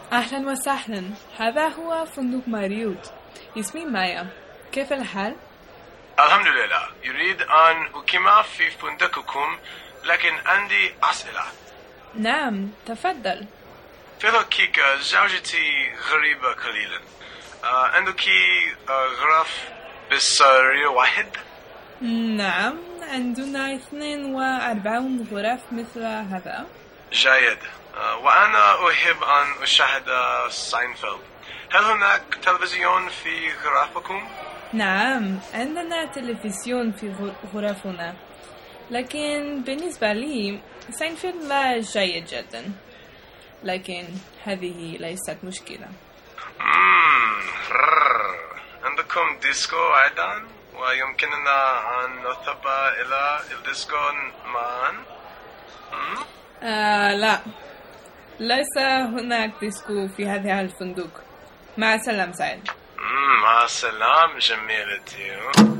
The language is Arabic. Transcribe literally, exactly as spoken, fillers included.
أهلا وسهلا، هذا هو فندق ماريوت. اسمي مايا، كيف الحال؟ الحمد لله. يريد أن أقيم في فندقكم، لكن عندي أسئلة. نعم، تفضل. في الحقيقة زوجتي غريبة قليلا. عندك غرف بسرير واحد؟ نعم، عندنا اثنين وأربعون غرف مثل هذا. جيد. وأنا أحب أن أشاهد ساينفيلد. هل هناك تلفزيون في غرفكم؟ نعم، عندنا تلفزيون في غرفنا، لكن بالنسبة لي ساينفيلد لا جيد جدا، لكن هذه ليست مشكلة. عندكم ديسكو أيضا؟ ويمكننا أن نذهب إلى الديسكو معا؟ آه لا، ليس هناك ديسكو في هذا الفندق. مع السلامة سعيد. مع السلامة جميلتي.